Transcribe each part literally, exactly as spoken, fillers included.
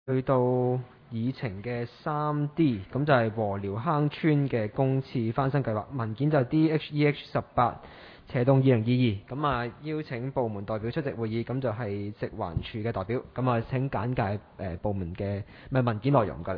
去到議程嘅三 D， 咁就係禾寮坑村嘅公廁翻新計劃，文件就係 D H E H 十八斜洞二零二二，咁啊邀請部門代表出席會議，咁就係食環署嘅代表，咁啊請簡介誒、呃、部門嘅唔係文件內容，唔該你。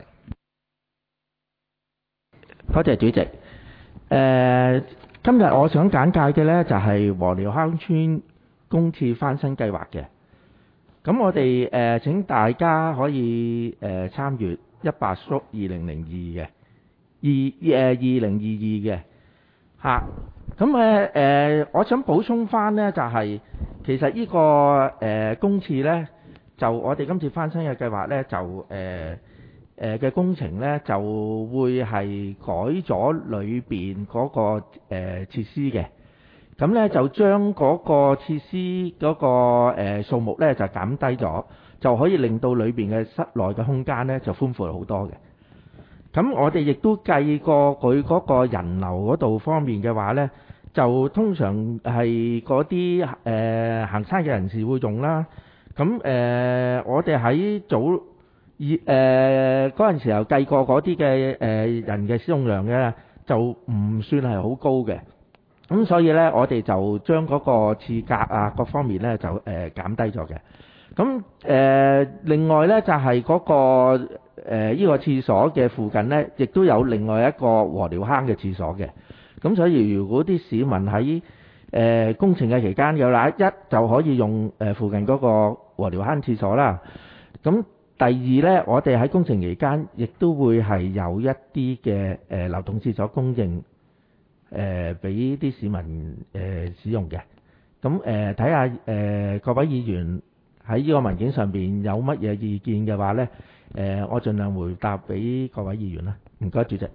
多謝主席。誒、呃，今日我想簡介嘅呢，就係禾寮坑村公廁翻新計劃嘅。咁我哋誒、呃、請大家可以誒、呃、參與一百縮二零零二嘅二誒二零二二嘅嚇。咁誒誒，我想補充翻呢，就係、是、其實呢、這個誒、呃、公廁呢，就我哋今次翻新嘅計劃呢，就誒誒嘅工程呢，就會係改咗裏邊嗰個誒、呃、設施嘅。咁咧就將嗰個設施嗰個誒數目咧就減低咗，就可以令到裏邊嘅室內嘅空間咧就寬闊好多嘅。咁我哋亦都計過佢嗰個人流嗰度方面嘅話咧，就通常係嗰啲誒行山嘅人士會用啦。咁誒、呃、我哋喺早二誒嗰陣時候計過嗰啲嘅誒人嘅使用量嘅，就唔算係好高嘅。咁所以呢，我哋就將嗰個廁格啊各方面呢，就誒、呃、減低咗嘅。咁誒、呃、另外呢，就係、是、嗰、那個誒呢、呃這個廁所嘅附近呢，亦都有另外一個禾寮坑嘅廁所嘅。咁所以如果啲市民喺誒、呃、工程嘅期間有嗱一就可以用誒附近嗰個禾寮坑廁所啦。咁第二呢，我哋喺工程期間亦都會係有一啲嘅誒流動廁所供應。誒俾啲市民誒、呃、使用嘅。咁誒睇下誒各位議員喺呢個文件上邊有乜嘢意見嘅話咧，誒、呃、我盡量回答俾各位議員啦。唔該，主席。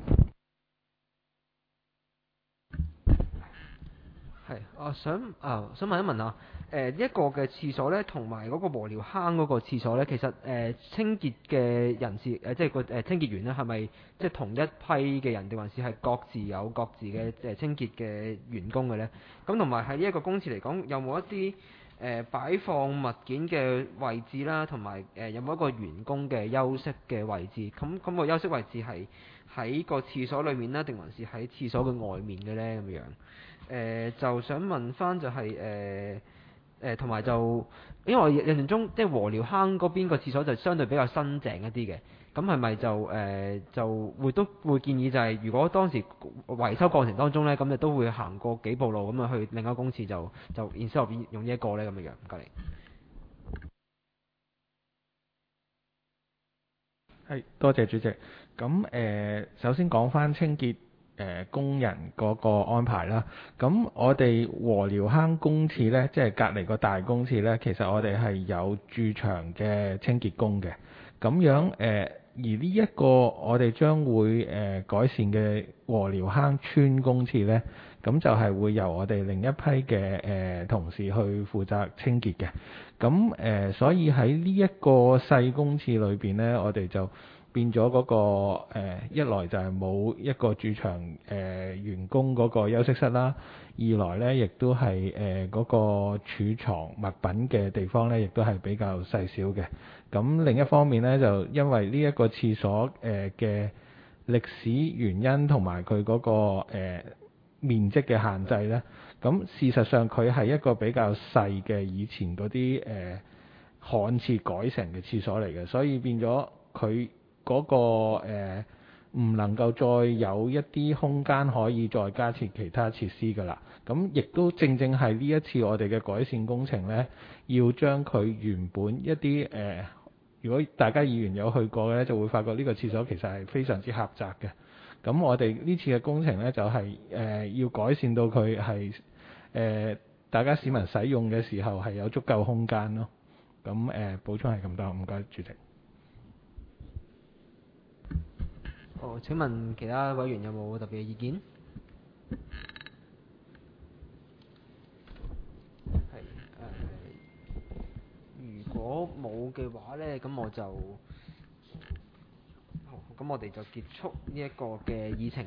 係，我想啊，想問一問啊，誒、呃、一個嘅廁所咧，同埋嗰個禾寮坑嗰個廁所咧，其實誒、呃、清潔嘅人士誒、呃，即係個誒清潔員咧，係咪即係同一批嘅人，定還是係各自有各自嘅誒清潔嘅員工嘅咧？咁同埋喺呢一個公廁嚟講，有冇一啲誒、呃、擺放物件嘅位置啦，同埋誒有冇一個員工嘅休息嘅位置？咁咁、個休息位置係喺個廁所裏面啦，定還是喺廁所嘅外面嘅咧？咁樣？誒、呃、就想問翻就係誒誒同埋就，因為我印象中即係禾寮坑嗰邊個廁所就相對比較新淨一啲嘅，咁係咪就誒、呃、就會都會建議就係、是、如果當時維修過程當中咧，咁你都會行過幾步路咁啊去另一個公廁就就 instead 用呢一個咧咁嘅樣，唔該你。 係，多謝主席。咁誒、呃，首先講翻清潔誒、呃、工人嗰個安排啦。咁我哋禾寮坑公廁呢，即係隔離個大公廁呢，其實我哋係有駐場嘅清潔工嘅。咁樣誒、呃，而呢一個我哋將會誒、呃、改善嘅禾寮坑村公廁呢，咁就係會由我哋另一批嘅誒、呃、同事去負責清潔嘅。咁誒、呃，所以喺呢一個細公廁裏邊呢，我哋就變咗嗰、那個、呃、一來就係冇一個駐場誒、呃、員工嗰個休息室啦，二來呢亦都係誒嗰個儲藏物品嘅地方呢，亦都係比較細小嘅。咁另一方面呢，就因為呢一個廁所誒嘅歷史原因同埋佢嗰個、呃、面積嘅限制呢。咁事實上佢係一個比較細嘅以前嗰啲誒旱廁改成嘅廁所嚟嘅，所以變咗佢嗰個唔、呃、能夠再有一啲空間可以再加設其他設施㗎啦。咁亦都正正係呢一次我哋嘅改善工程呢，要將佢原本一啲誒、呃，如果大家議員有去過嘅咧，就會發覺呢個廁所其實係非常之狹窄嘅。咁我哋呢次嘅工程呢，就係、是、誒、呃、要改善到佢係。誒、呃，大家市民使用嘅時候係有足夠空間咯。咁誒、呃，補充係咁多，唔該主席。 好，請問其他委員有冇特別嘅意見？係誒、呃，如果冇嘅話咧，咁我就好，咁我哋就結束呢一個嘅議程。